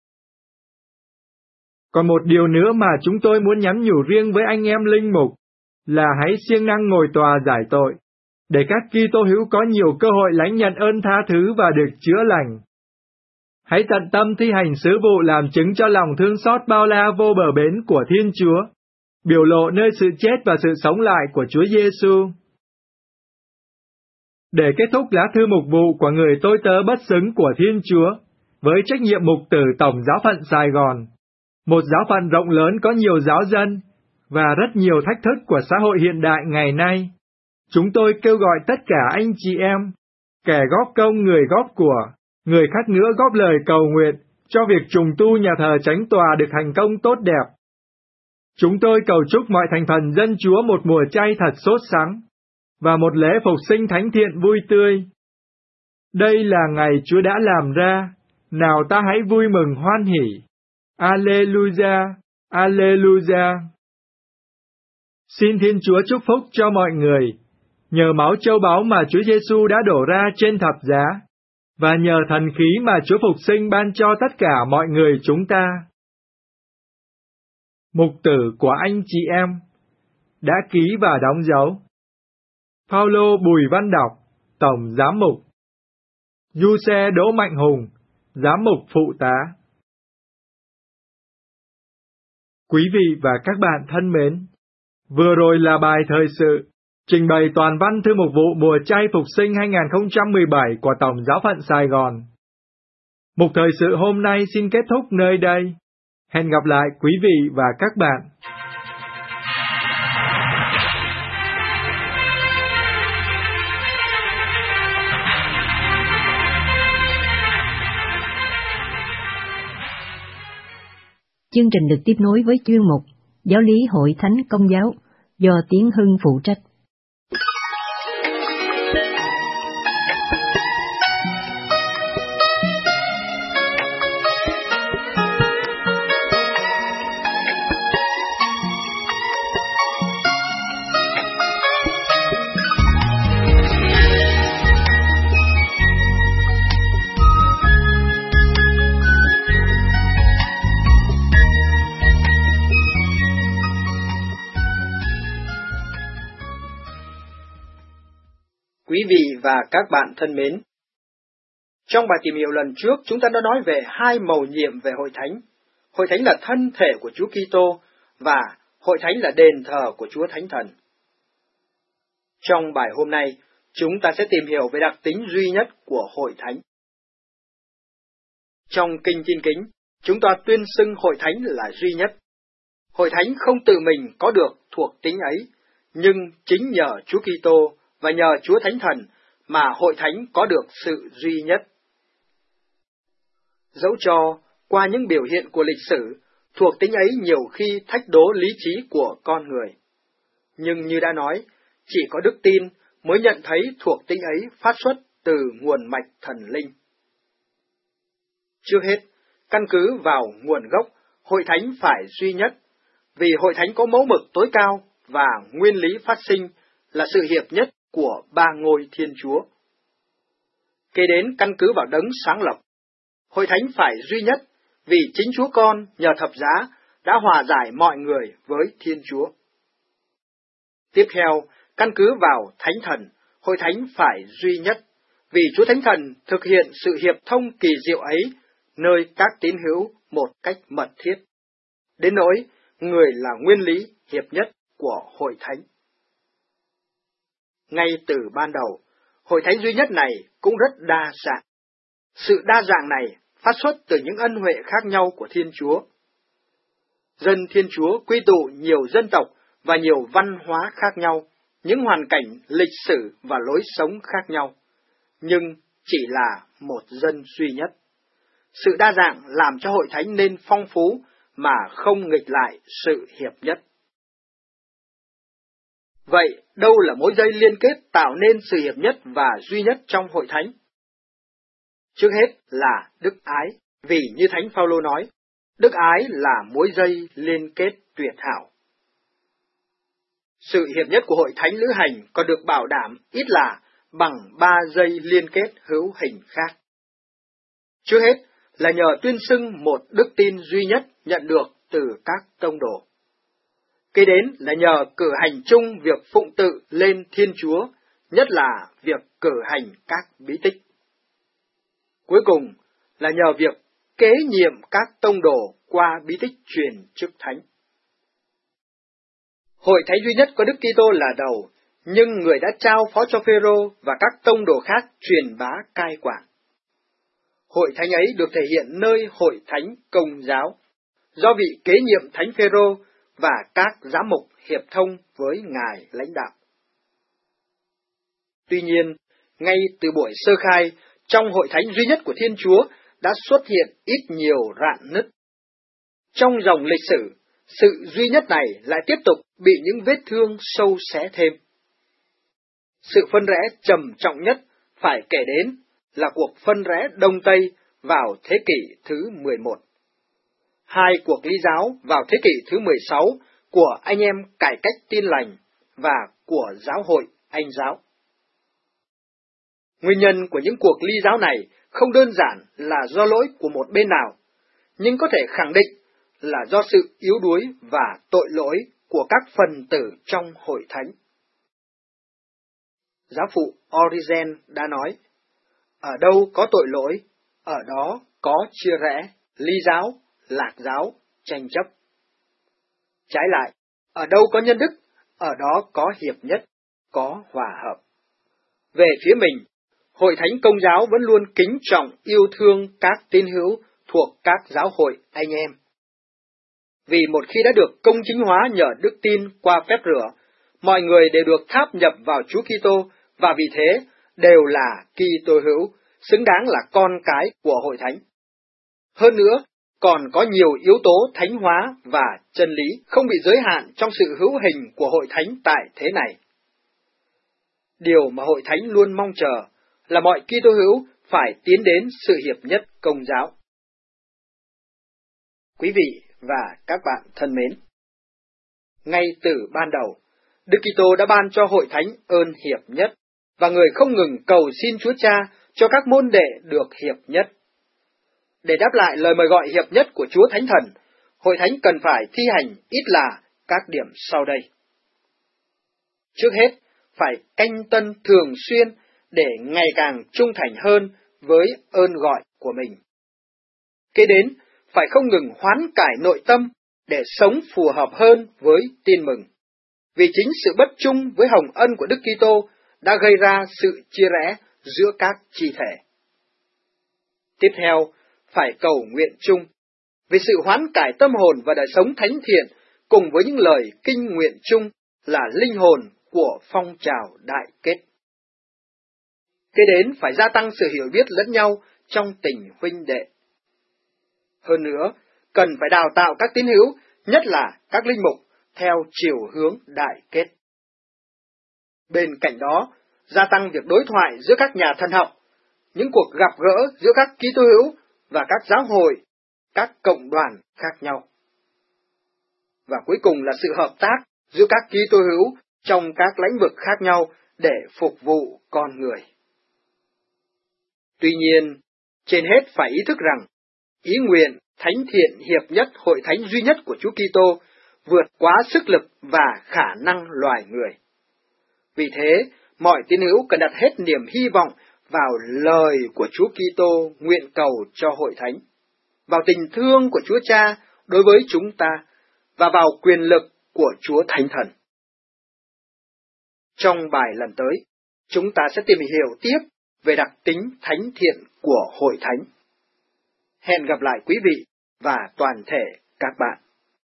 Còn một điều nữa mà chúng tôi muốn nhắn nhủ riêng với anh em linh mục, là hãy siêng năng ngồi tòa giải tội, để các Kitô hữu có nhiều cơ hội lãnh nhận ơn tha thứ và được chữa lành. Hãy tận tâm thi hành sứ vụ làm chứng cho lòng thương xót bao la vô bờ bến của Thiên Chúa, biểu lộ nơi sự chết và sự sống lại của Chúa Giêsu. Để kết thúc lá thư mục vụ của người tôi tớ bất xứng của Thiên Chúa, với trách nhiệm mục tử Tổng giáo phận Sài Gòn, một giáo phận rộng lớn có nhiều giáo dân, và rất nhiều thách thức của xã hội hiện đại ngày nay, chúng tôi kêu gọi tất cả anh chị em, kẻ góp công người góp của, người khác nữa góp lời cầu nguyện, cho việc trùng tu nhà thờ Chánh Tòa được thành công tốt đẹp. Chúng tôi cầu chúc mọi thành phần dân Chúa một mùa chay thật sốt sắng, và một lễ phục sinh thánh thiện vui tươi. Đây là ngày Chúa đã làm ra, nào ta hãy vui mừng hoan hỉ. Alleluia, Alleluia. Xin Thiên Chúa chúc phúc cho mọi người, nhờ máu châu báu mà Chúa Giêsu đã đổ ra trên thập giá, và nhờ thần khí mà Chúa phục sinh ban cho tất cả mọi người chúng ta. Mục tử của anh chị em đã ký và đóng dấu: Phaolô Bùi Văn Đọc, Tổng Giám mục. Giuse Đỗ Mạnh Hùng, Giám mục phụ tá. Quý vị và các bạn thân mến, vừa rồi là bài thời sự, trình bày toàn văn thư mục vụ mùa chay phục sinh 2017 của Tổng giáo phận Sài Gòn. Mục thời sự hôm nay xin kết thúc nơi đây. Hẹn gặp lại quý vị và các bạn. Chương trình được tiếp nối với chuyên mục Giáo lý Hội Thánh Công giáo do Tiến Hưng phụ trách. Quý vị và các bạn thân mến, trong bài tìm hiểu lần trước chúng ta đã nói về hai mầu nhiệm về hội thánh. Hội thánh là thân thể của Chúa Kitô và hội thánh là đền thờ của Chúa Thánh Thần. Trong bài hôm nay, chúng ta sẽ tìm hiểu về đặc tính duy nhất của hội thánh. Trong Kinh Thiên Kính, chúng ta tuyên xưng hội thánh là duy nhất. Hội thánh không tự mình có được thuộc tính ấy, nhưng chính nhờ Chúa Kitô và nhờ Chúa Thánh Thần mà hội thánh có được sự duy nhất. Dẫu cho qua những biểu hiện của lịch sử, thuộc tính ấy nhiều khi thách đố lý trí của con người. Nhưng như đã nói, chỉ có đức tin mới nhận thấy thuộc tính ấy phát xuất từ nguồn mạch thần linh. Trước hết, căn cứ vào nguồn gốc, hội thánh phải duy nhất, vì hội thánh có mẫu mực tối cao và nguyên lý phát sinh là sự hiệp nhất của ba ngôi Thiên Chúa. Kế đến căn cứ vào đấng sáng lập, hội thánh phải duy nhất vì chính Chúa Con nhờ thập giá đã hòa giải mọi người với Thiên Chúa. Tiếp theo, căn cứ vào Thánh Thần, hội thánh phải duy nhất vì Chúa Thánh Thần thực hiện sự hiệp thông kỳ diệu ấy nơi các tín hữu một cách mật thiết, đến nỗi người là nguyên lý hiệp nhất của hội thánh. Ngay từ ban đầu, hội thánh duy nhất này cũng rất đa dạng. Sự đa dạng này phát xuất từ những ân huệ khác nhau của Thiên Chúa. Dân Thiên Chúa quy tụ nhiều dân tộc và nhiều văn hóa khác nhau, những hoàn cảnh, lịch sử và lối sống khác nhau, nhưng chỉ là một dân duy nhất. Sự đa dạng làm cho hội thánh nên phong phú mà không nghịch lại sự hiệp nhất. Vậy, đâu là mối dây liên kết tạo nên sự hiệp nhất và duy nhất trong hội thánh? Trước hết là đức ái, vì như Thánh Phaolô nói, đức ái là mối dây liên kết tuyệt hảo. Sự hiệp nhất của hội thánh lữ hành còn được bảo đảm ít là bằng 3 dây liên kết hữu hình khác. Trước hết là nhờ tuyên xưng một đức tin duy nhất nhận được từ các tông đồ. Kế đến là nhờ cử hành chung việc phụng tự lên Thiên Chúa, nhất là việc cử hành các bí tích. Cuối cùng là nhờ việc kế nhiệm các tông đồ qua bí tích truyền chức thánh. Hội thánh duy nhất có Đức Kitô là đầu, nhưng người đã trao phó cho Phêrô và các tông đồ khác truyền bá cai quản. Hội thánh ấy được thể hiện nơi hội thánh Công giáo, do vị kế nhiệm Thánh Phêrô và các giám mục hiệp thông với ngài lãnh đạo. Tuy nhiên, ngay từ buổi sơ khai, trong hội thánh duy nhất của Thiên Chúa đã xuất hiện ít nhiều rạn nứt. Trong dòng lịch sử, sự duy nhất này lại tiếp tục bị những vết thương sâu xé thêm. Sự phân rẽ trầm trọng nhất phải kể đến là cuộc phân rẽ Đông Tây vào thế kỷ thứ 11. Hai cuộc ly giáo vào thế kỷ thứ 16 của anh em cải cách tin lành và của giáo hội Anh giáo. Nguyên nhân của những cuộc ly giáo này không đơn giản là do lỗi của một bên nào, nhưng có thể khẳng định là do sự yếu đuối và tội lỗi của các phần tử trong hội thánh. Giáo phụ Origen đã nói, ở đâu có tội lỗi, ở đó có chia rẽ, ly giáo, lạc giáo, tranh chấp. Trái lại, ở đâu có nhân đức, ở đó có hiệp nhất, có hòa hợp. Về phía mình, Hội Thánh Công giáo vẫn luôn kính trọng yêu thương các tín hữu thuộc các giáo hội anh em. Vì một khi đã được công chính hóa nhờ đức tin qua phép rửa, mọi người đều được tháp nhập vào Chúa Kitô và vì thế đều là Kitô hữu, xứng đáng là con cái của hội thánh. Hơn nữa, còn có nhiều yếu tố thánh hóa và chân lý không bị giới hạn trong sự hữu hình của hội thánh tại thế này. Điều mà hội thánh luôn mong chờ là mọi Kitô hữu phải tiến đến sự hiệp nhất Công giáo. Quý vị và các bạn thân mến, ngay từ ban đầu, Đức Kitô đã ban cho hội thánh ơn hiệp nhất, và người không ngừng cầu xin Chúa Cha cho các môn đệ được hiệp nhất. Để đáp lại lời mời gọi hiệp nhất của Chúa Thánh Thần, hội thánh cần phải thi hành ít là các điểm sau đây. Trước hết, phải canh tân thường xuyên để ngày càng trung thành hơn với ơn gọi của mình. Kế đến, phải không ngừng hoán cải nội tâm để sống phù hợp hơn với tin mừng. Vì chính sự bất trung với hồng ân của Đức Kitô đã gây ra sự chia rẽ giữa các chi thể. Tiếp theo, phải cầu nguyện chung, vì sự hoán cải tâm hồn và đời sống thánh thiện cùng với những lời kinh nguyện chung là linh hồn của phong trào đại kết. Kế đến, phải gia tăng sự hiểu biết lẫn nhau trong tình huynh đệ. Hơn nữa, cần phải đào tạo các tín hữu, nhất là các linh mục, theo chiều hướng đại kết. Bên cạnh đó, gia tăng việc đối thoại giữa các nhà thần học, những cuộc gặp gỡ giữa các Kitô hữu và các giáo hội, các cộng đoàn khác nhau. Và cuối cùng là sự hợp tác giữa các Kitô hữu trong các lĩnh vực khác nhau để phục vụ con người. Tuy nhiên, trên hết phải ý thức rằng, ý nguyện thánh thiện hiệp nhất hội thánh duy nhất của Chúa Kitô vượt quá sức lực và khả năng loài người. Vì thế, mọi tín hữu cần đặt hết niềm hy vọng vào lời của Chúa Kitô nguyện cầu cho hội thánh, vào tình thương của Chúa Cha đối với chúng ta và vào quyền lực của Chúa Thánh Thần. Trong bài lần tới, chúng ta sẽ tìm hiểu tiếp về đặc tính thánh thiện của hội thánh. Hẹn gặp lại quý vị và toàn thể các bạn.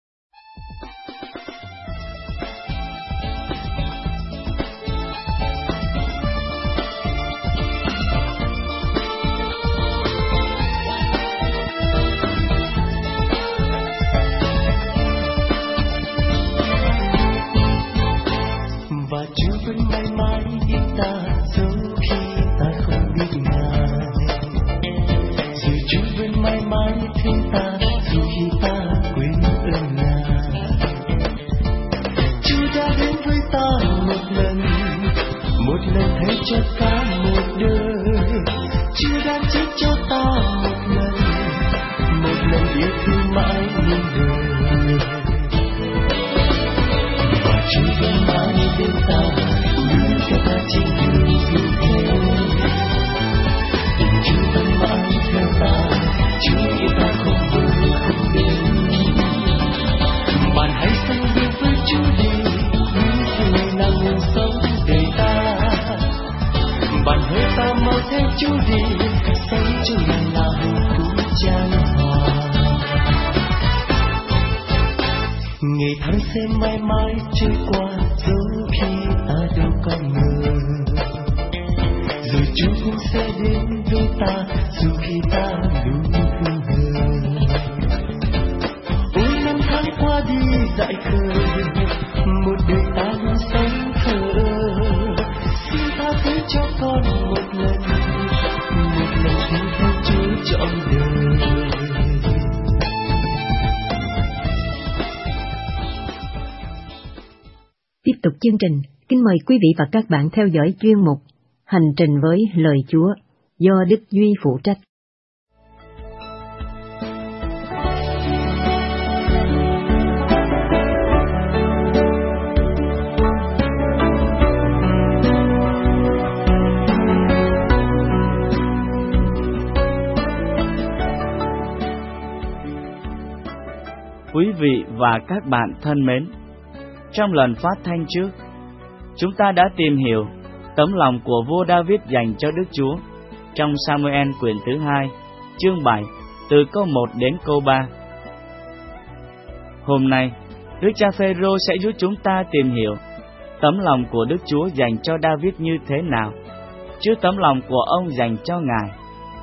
Và Chúa vẫn mãi mãi biết ta dẫu khi ta không biết Ngài. Rồi Chúa vẫn mãi mãi thương ta dù khi ta quên ơn Ngài. Chúa đã đến với ta một lần thay cho ta một đời. Chúa đã chết cho ta một lần yêu thương mãi muôn đời. Và Chúa vẫn mãi bên ta, đưa cho ta trên đường yêu thế. Tình Chúa vẫn mãi theo ta, Chúa yêu ta không vơi không đến. Bạn hãy sống biết với Chúa đi, những người là nguồn sống đời ta. Bạn hỡi ta mau theo Chúa đi, sống cho mình là hạnh phúc chan hòa. Ngày tháng sẽ mãi mãi trôi qua dẫu khi ta đâu có ngờ. Rồi Chúa cũng sẽ đến với ta dù khi ta luôn hững hờ. Ôi năm tháng qua đi dại khờ, một đời ta luôn sống thờ. Xin tha thứ cho con một lần tin theo Chúa trọn đời. Tiếp tục chương trình, kính mời quý vị và các bạn theo dõi chuyên mục Hành trình với lời Chúa do Đức Duy phụ trách. Quý vị và các bạn thân mến, trong lần phát thanh trước, chúng ta đã tìm hiểu tấm lòng của vua David dành cho Đức Chúa trong Sa-mu-el quyển thứ 2, chương 7, từ câu 1 đến câu 3. Hôm nay, Đức cha Phêrô sẽ giúp chúng ta tìm hiểu tấm lòng của Đức Chúa dành cho David như thế nào, chứ tấm lòng của ông dành cho Ngài.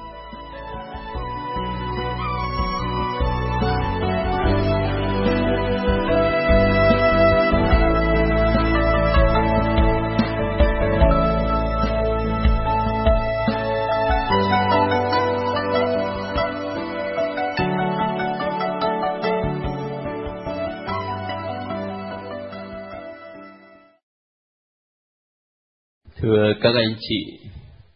Thưa các anh chị,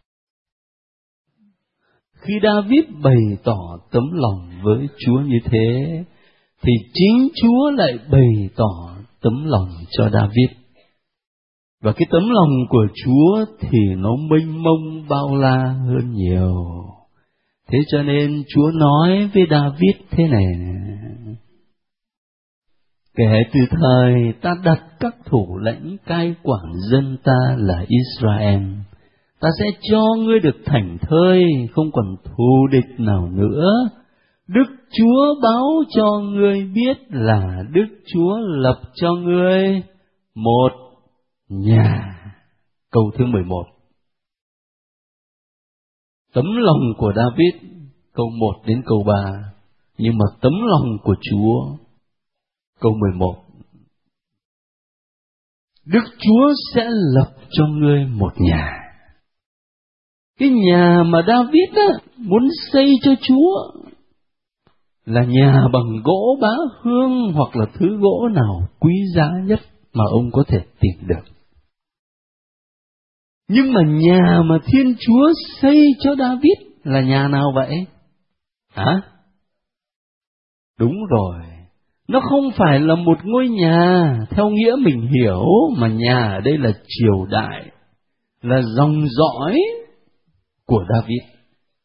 khi David bày tỏ tấm lòng với Chúa như thế, thì chính Chúa lại bày tỏ tấm lòng cho David. Và cái tấm lòng của Chúa thì nó mênh mông bao la hơn nhiều. Thế cho nên Chúa nói với David thế này: kể từ thời ta đặt các thủ lãnh cai quản dân ta là Israel, ta sẽ cho ngươi được thảnh thơi, không còn thù địch nào nữa. Đức Chúa báo cho ngươi biết là Đức Chúa lập cho ngươi một nhà. Câu thứ 11. Tấm lòng của David, câu 1 đến câu 3, nhưng mà tấm lòng của Chúa, câu 11. Đức Chúa sẽ lập cho ngươi một nhà. Cái nhà mà David muốn xây cho Chúa là nhà bằng gỗ bá hương hoặc là thứ gỗ nào quý giá nhất mà ông có thể tìm được. Nhưng mà nhà mà Thiên Chúa xây cho David là nhà nào vậy? Hả? Đúng rồi. Nó không phải là một ngôi nhà theo nghĩa mình hiểu, mà nhà ở đây là triều đại, là dòng dõi của David.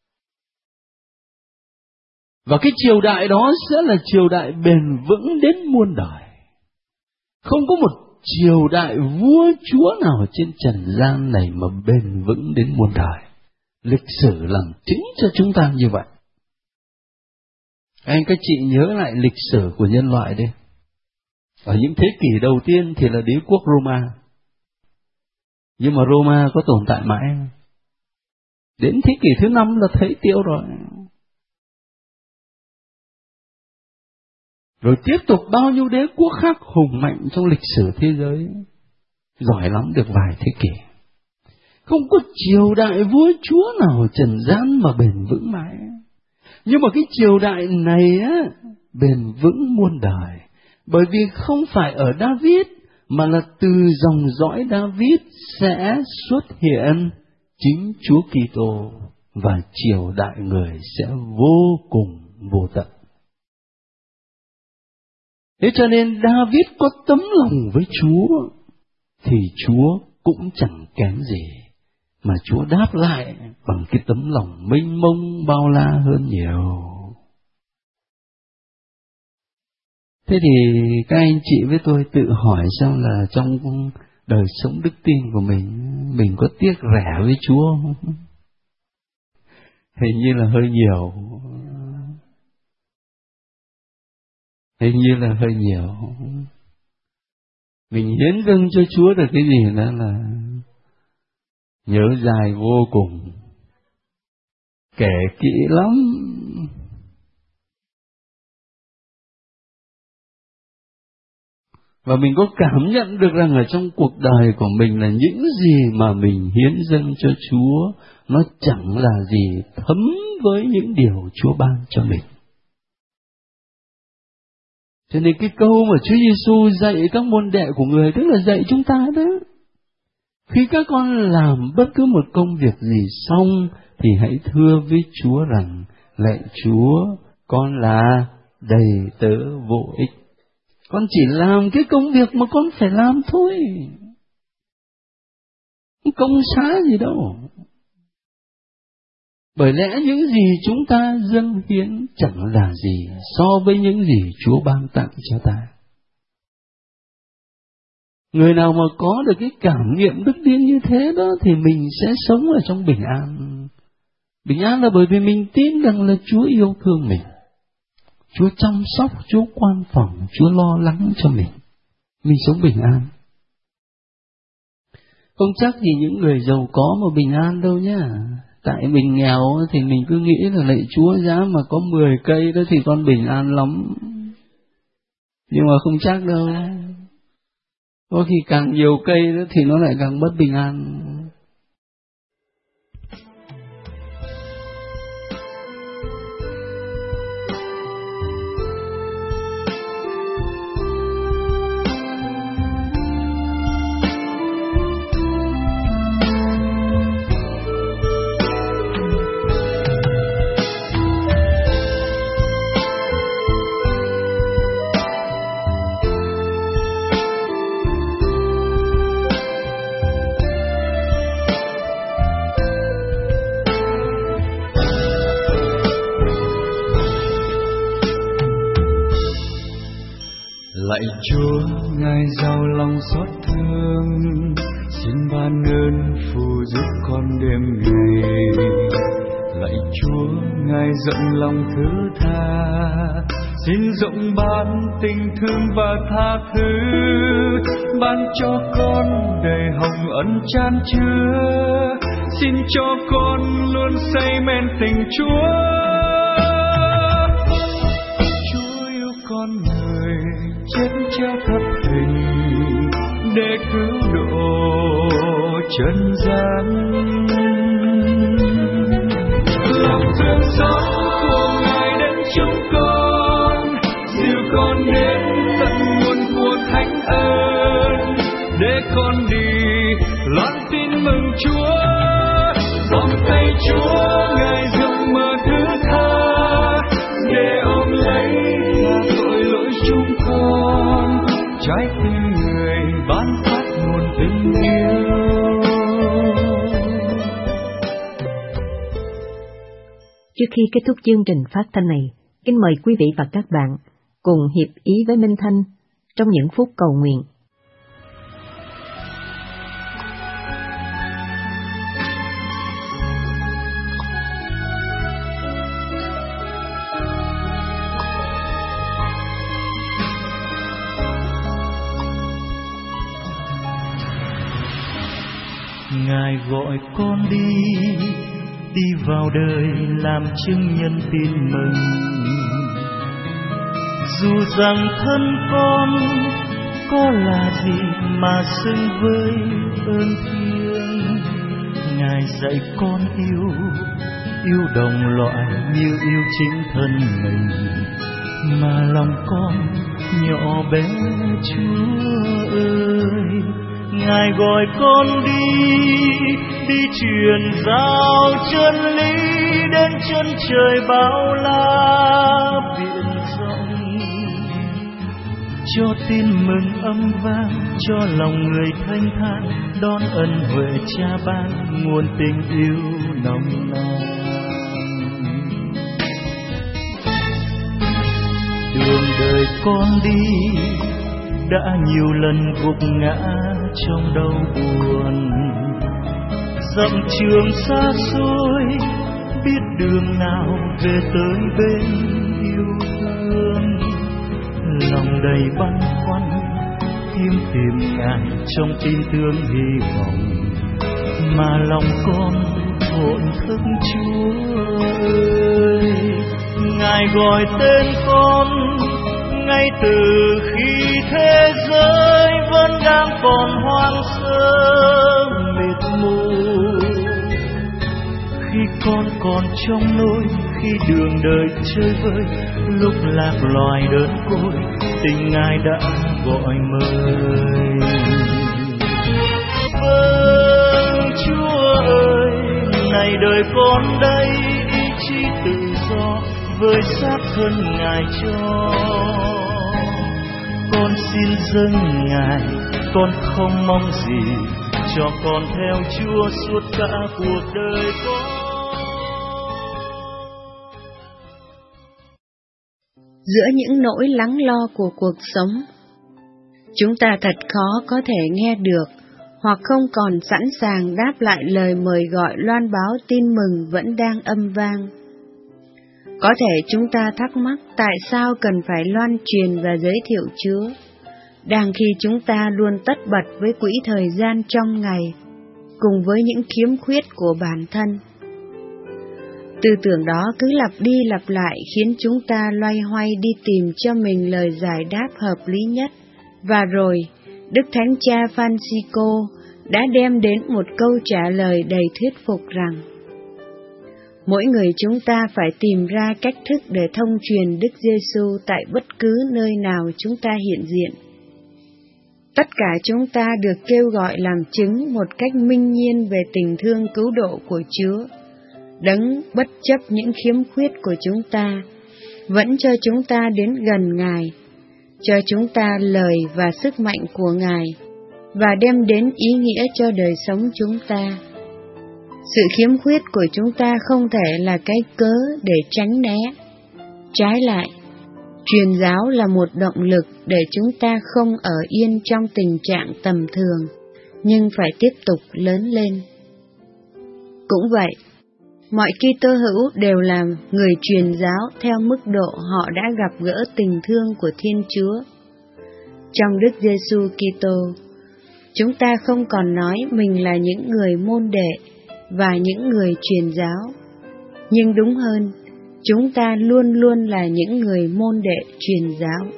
Và cái triều đại đó sẽ là triều đại bền vững đến muôn đời. Không có một triều đại vua chúa nào trên trần gian này mà bền vững đến muôn đời. Lịch sử làm chứng cho chúng ta như vậy. Anh các chị nhớ lại lịch sử của nhân loại đi. Ở những thế kỷ đầu tiên thì là đế quốc Roma. Nhưng mà Roma có tồn tại mãi. Đến thế kỷ thứ 5 là thấy tiêu rồi. Rồi tiếp tục bao nhiêu đế quốc khác hùng mạnh trong lịch sử thế giới. Giỏi lắm được vài thế kỷ. Không có triều đại vua chúa nào trần gian mà bền vững mãi. Nhưng mà cái triều đại này bền vững muôn đời. Bởi vì không phải ở David, mà là từ dòng dõi David sẽ xuất hiện chính Chúa Kitô, và triều đại người sẽ vô cùng vô tận. Thế cho nên David có tấm lòng với Chúa, thì Chúa cũng chẳng kém gì, mà Chúa đáp lại bằng cái tấm lòng mênh mông bao la hơn nhiều. Thế thì các anh chị với tôi tự hỏi xem là trong đời sống đức tin của mình có tiếc rẻ với Chúa không? Hình như là hơi nhiều. Hình như là hơi nhiều. Mình hiến dâng cho Chúa được cái gì đó là nhớ dài vô cùng, kể kỹ lắm. Và mình có cảm nhận được rằng ở trong cuộc đời của mình là những gì mà mình hiến dâng cho Chúa nó chẳng là gì thấm với những điều Chúa ban cho mình. Cho nên cái câu mà Chúa Giêsu dạy các môn đệ của người, tức là dạy chúng ta đó. Khi các con làm bất cứ một công việc gì xong, thì hãy thưa với Chúa rằng: lạy Chúa, con là đầy tớ vô ích. Con chỉ làm cái công việc mà con phải làm thôi. Không công xá gì đâu. Bởi lẽ những gì chúng ta dâng hiến chẳng là gì so với những gì Chúa ban tặng cho ta. Người nào mà có được cái cảm nghiệm đức tin như thế đó thì mình sẽ sống ở trong bình an. Bình an là bởi vì mình tin rằng là Chúa yêu thương mình. Chúa chăm sóc, Chúa quan phòng, Chúa lo lắng cho mình sống bình an. Không chắc gì những người giàu có mà bình an đâu nhá. Tại mình nghèo thì mình cứ nghĩ là lạy Chúa giá mà có 10 cây đó thì con bình an lắm. Nhưng mà không chắc đâu. Có khi càng nhiều cây đó thì nó lại càng bất bình an. Lạy Chúa, Ngài giàu lòng xót thương, xin ban ơn phù giúp con đêm ngày. Lạy Chúa, Ngài rộng lòng thứ tha, xin rộng ban tình thương và tha thứ, ban cho con đầy hồng ân chan chứa, xin cho con luôn say men tình Chúa. Chúa yêu con người chết treo thập hình để cứu độ trần gian. Lòng thương xót của Ngài đến chúng con, dìu con đến tận nguồn của thánh ơn, để con đi loan tin mừng Chúa. Vòng tay Chúa Ngài rộng mở thứ tha, để ôm lấy tội lỗi chúng con, trái tim người ban phát nguồn tình yêu. Trước khi kết thúc chương trình phát thanh này, kính mời quý vị và các bạn cùng hiệp ý với Minh Thanh trong những phút cầu nguyện. Ngài gọi con đi vào đời làm chứng nhân tin mừng. Dù rằng thân con có là gì mà xứng với ơn thiêng, Ngài dạy con yêu đồng loại như yêu chính thân mình, mà lòng con nhỏ bé Chúa ơi. Ngài gọi con đi truyền giao chân lý đến chân trời bao la biển rộng, cho tin mừng âm vang, cho lòng người thanh thản đón ân huệ Cha ban nguồn tình yêu nồng nàn. Đường đời con đi đã nhiều lần gục ngã trong đau buồn, dặm trường xa xôi biết đường nào về tới bên yêu thương. Lòng đầy băn khoăn tìm Ngài trong tin thương hy vọng, mà lòng con thổn thức Chúa ơi. Ngài gọi tên con ngay từ khi thế giới vẫn đang còn hoang sơ mịt mù, khi con còn trong nỗi, khi đường đời chơi vơi, lúc lạc loài đơn côi, tình Ngài đã gọi mời. Vâng Chúa ơi, này đời con đây, ý chí tự do với xác thân Ngài cho. Con xin dâng Ngài, con không mong gì, cho con theo Chúa suốt cả cuộc đời con. Giữa những nỗi lắng lo của cuộc sống, chúng ta thật khó có thể nghe được hoặc không còn sẵn sàng đáp lại lời mời gọi loan báo tin mừng vẫn đang âm vang. Có thể chúng ta thắc mắc tại sao cần phải loan truyền và giới thiệu Chúa, đang khi chúng ta luôn tất bật với quỹ thời gian trong ngày, cùng với những khiếm khuyết của bản thân. Tư tưởng đó cứ lặp đi lặp lại khiến chúng ta loay hoay đi tìm cho mình lời giải đáp hợp lý nhất, và rồi Đức Thánh Cha Francisco đã đem đến một câu trả lời đầy thuyết phục rằng mỗi người chúng ta phải tìm ra cách thức để thông truyền Đức Giêsu tại bất cứ nơi nào chúng ta hiện diện. Tất cả chúng ta được kêu gọi làm chứng một cách minh nhiên về tình thương cứu độ của Chúa, Đấng bất chấp những khiếm khuyết của chúng ta, vẫn cho chúng ta đến gần Ngài, cho chúng ta lời và sức mạnh của Ngài, và đem đến ý nghĩa cho đời sống chúng ta. Sự khiếm khuyết của chúng ta không thể là cái cớ để tránh né. Trái lại, truyền giáo là một động lực để chúng ta không ở yên trong tình trạng tầm thường, nhưng phải tiếp tục lớn lên. Cũng vậy, mọi Kitô hữu đều là người truyền giáo theo mức độ họ đã gặp gỡ tình thương của Thiên Chúa. Trong Đức Giêsu Kitô, chúng ta không còn nói mình là những người môn đệ và những người truyền giáo, nhưng đúng hơn, chúng ta luôn luôn là những người môn đệ truyền giáo.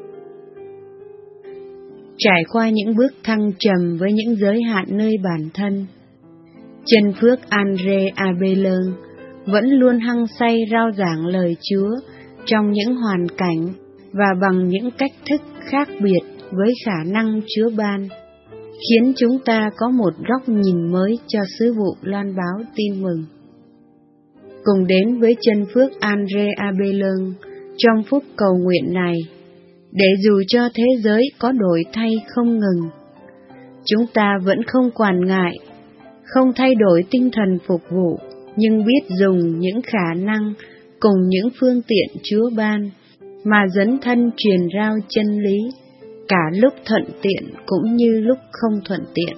Trải qua những bước thăng trầm với những giới hạn nơi bản thân, chân phước André Abelard vẫn luôn hăng say rao giảng lời Chúa trong những hoàn cảnh và bằng những cách thức khác biệt với khả năng Chúa ban, khiến chúng ta có một góc nhìn mới cho sứ vụ loan báo tin mừng. Cùng đến với chân phước André Abelard trong phút cầu nguyện này, để dù cho thế giới có đổi thay không ngừng, chúng ta vẫn không quản ngại, không thay đổi tinh thần phục vụ, nhưng biết dùng những khả năng cùng những phương tiện Chúa ban mà dấn thân truyền rao chân lý, cả lúc thuận tiện cũng như lúc không thuận tiện.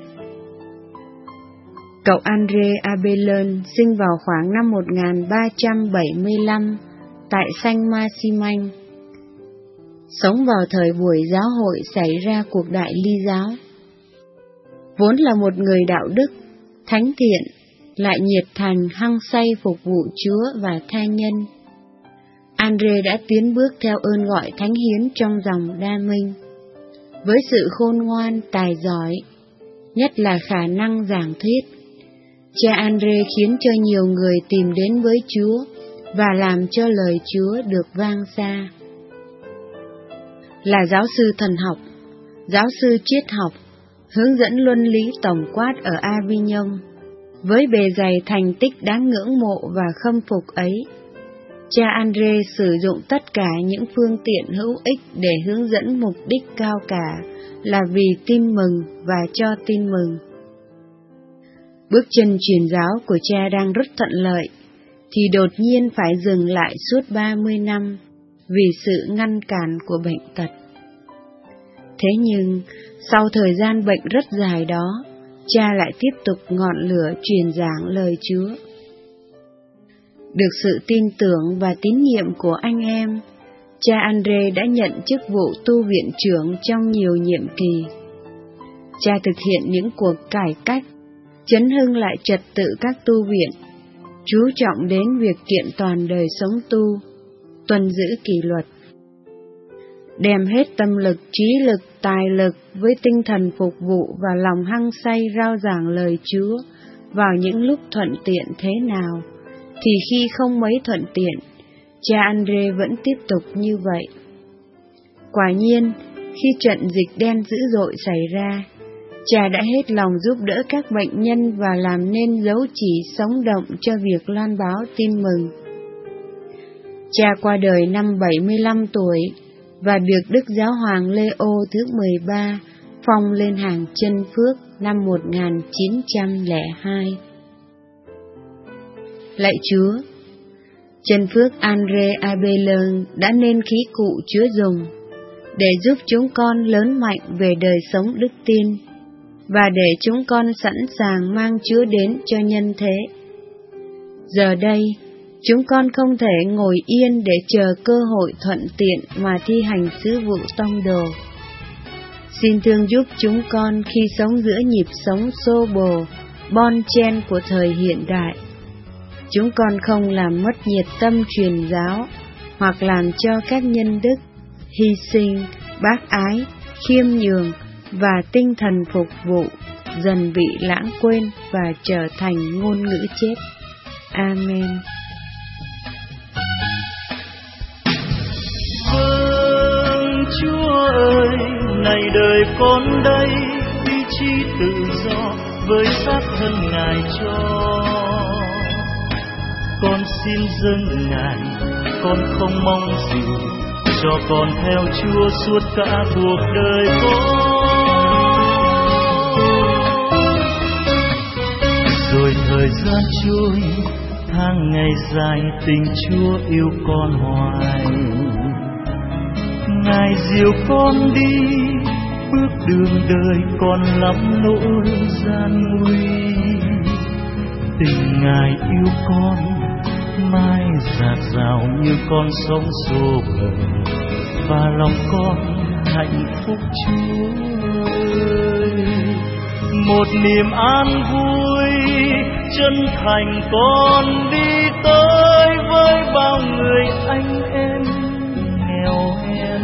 Cậu André Abelard sinh vào khoảng năm 1375 tại Saint-Maximin, sống vào thời buổi giáo hội xảy ra cuộc đại ly giáo. Vốn là một người đạo đức, thánh thiện, lại nhiệt thành hăng say phục vụ Chúa và tha nhân, André đã tiến bước theo ơn gọi thánh hiến trong dòng Đa Minh. Với sự khôn ngoan, tài giỏi, nhất là khả năng giảng thuyết, cha André khiến cho nhiều người tìm đến với Chúa và làm cho lời Chúa được vang xa. Là giáo sư thần học, giáo sư triết học, hướng dẫn luân lý tổng quát ở Avignon, với bề dày thành tích đáng ngưỡng mộ và khâm phục ấy, cha André sử dụng tất cả những phương tiện hữu ích để hướng dẫn mục đích cao cả là vì tin mừng và cho tin mừng. Bước chân truyền giáo của cha đang rất thuận lợi, thì đột nhiên phải dừng lại suốt 30 năm vì sự ngăn cản của bệnh tật. Thế nhưng, sau thời gian bệnh rất dài đó, cha lại tiếp tục ngọn lửa truyền giảng lời Chúa. Được sự tin tưởng và tín nhiệm của anh em, cha André đã nhận chức vụ tu viện trưởng trong nhiều nhiệm kỳ. Cha thực hiện những cuộc cải cách, chấn hưng lại trật tự các tu viện, chú trọng đến việc kiện toàn đời sống tu, tuân giữ kỷ luật. Đem hết tâm lực, trí lực, tài lực với tinh thần phục vụ và lòng hăng say rao giảng lời Chúa vào những lúc thuận tiện thế nào, thì khi không mấy thuận tiện, cha André vẫn tiếp tục như vậy. Quả nhiên, khi trận dịch đen dữ dội xảy ra, cha đã hết lòng giúp đỡ các bệnh nhân và làm nên dấu chỉ sống động cho việc loan báo tin mừng. Cha qua đời năm 75 tuổi và được Đức Giáo hoàng Leo thứ 13 phong lên hàng chân phước năm 1902. Lạy Chúa, chân phước André Abelard đã nên khí cụ Chúa dùng để giúp chúng con lớn mạnh về đời sống đức tin và để chúng con sẵn sàng mang Chúa đến cho nhân thế. Giờ đây, Chúng con không thể ngồi yên để chờ cơ hội thuận tiện mà thi hành sứ vụ tông đồ. Xin thương giúp chúng con khi sống giữa nhịp sống xô bồ, bon chen của thời hiện đại. Chúng con không làm mất nhiệt tâm truyền giáo, hoặc làm cho các nhân đức, hy sinh, bác ái, khiêm nhường và tinh thần phục vụ dần bị lãng quên và trở thành ngôn ngữ chết. Amen. Vâng Chúa ơi, này đời con đây, ý chí tự do với xác thân Ngài cho. Con xin dâng Ngài, con không mong gì, cho con theo Chúa suốt cả cuộc đời con. Rồi thời gian trôi, tháng ngày dài, tình Chúa yêu con hoài. Ngài dìu con đi, bước đường đời còn lắm nỗi gian nguy. Tình Ngài yêu con mãi dạt dào như con sông xô bờ, và lòng con hạnh phúc Chúa ơi. Một niềm an vui chân thành con đi tới với bao người anh em nghèo hèn,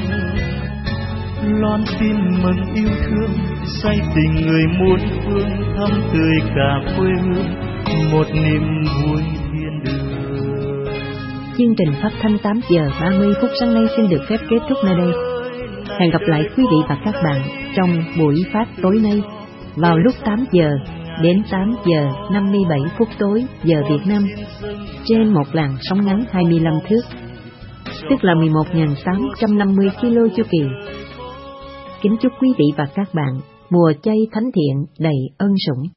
loan tin mừng yêu thương, say tình người muôn phương, thắm tươi cả quê hương, một niềm vui thiên đường. Chương trình phát thanh 8 giờ 30 phút sáng nay xin được phép kết thúc nơi đây. Hẹn gặp lại quý vị và các bạn trong buổi phát tối nay vào lúc 8 giờ đến 8 giờ 57 phút tối giờ Việt Nam trên một làn sóng ngắn 25 thước, tức là 11.850 km chu kỳ. Kính chúc quý vị và các bạn mùa chay thánh thiện đầy ân sủng.